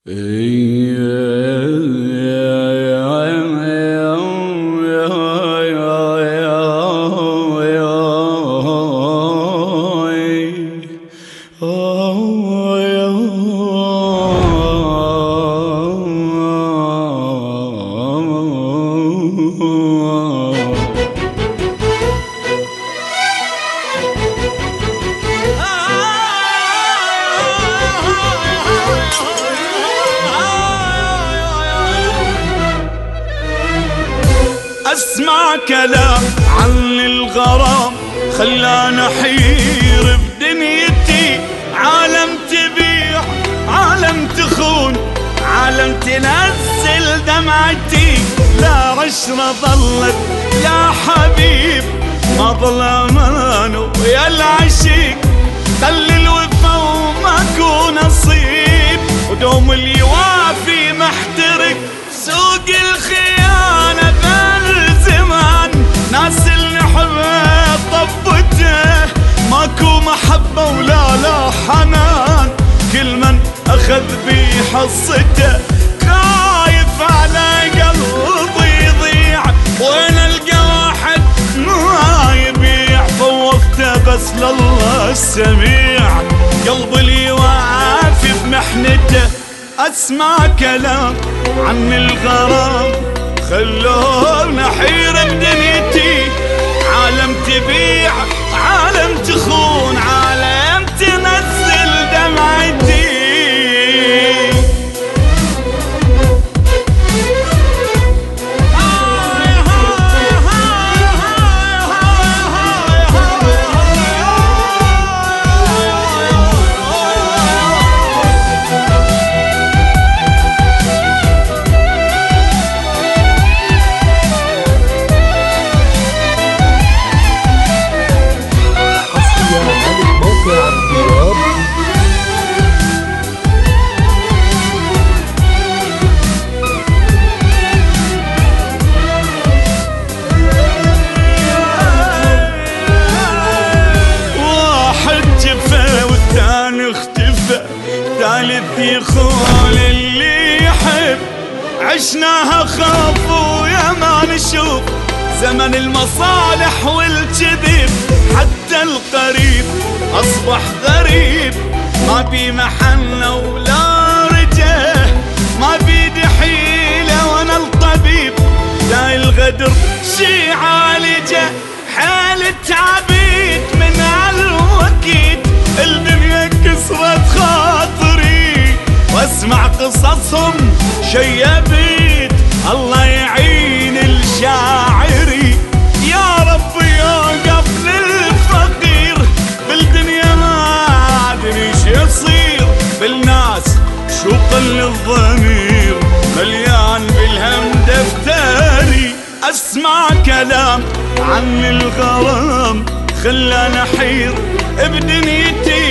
اسمع كلام عن الغرام خلاني احير بدنيتي. عالم تبيع، عالم تخون، عالم تنزل دمعتي. لا عشرة ظلت يا حبيب، ما ظل امان ويا العشيق. خلي الوفا وماكو نصيب، ودوم اليوافي محترق. سوق الخيانة بالزمان، ناس النحبه طبته. ماكو محبة ولا لا حنان، كل من اخذ بي حصته. خايف على قلبي يضيع، وين القى واحد ما يبيع. فوضته بس لله السميع، قلبي اللي يوافي بمحنته. اسمع كلام عن الغرام خلوني احير بدنيتي. عالم تبيع، عالم تخون، عالم تنزل دمعتي. ثالث يخون اللي يحب، عشناها خاف ويا ما نشوف. زمن المصالح والكذب، حتى القريب أصبح غريب. ما بي محنة ولا رجاه، ما بيدي حيلة وانا الطبيب. لا الغدر شي عالجه، حالة عبيد من عالوكيد. الدنيا كسرت خاطري، واسمع قصصهم شيبيت. الله يعين الشاعري، يا رب يوقف للفقير. بالدنيا ما ادري ايش يصير، بالناس شوق للضمير. مليان بالهم دفتري. اسمع كلام عن الغرام خلاني احير بدنيتي.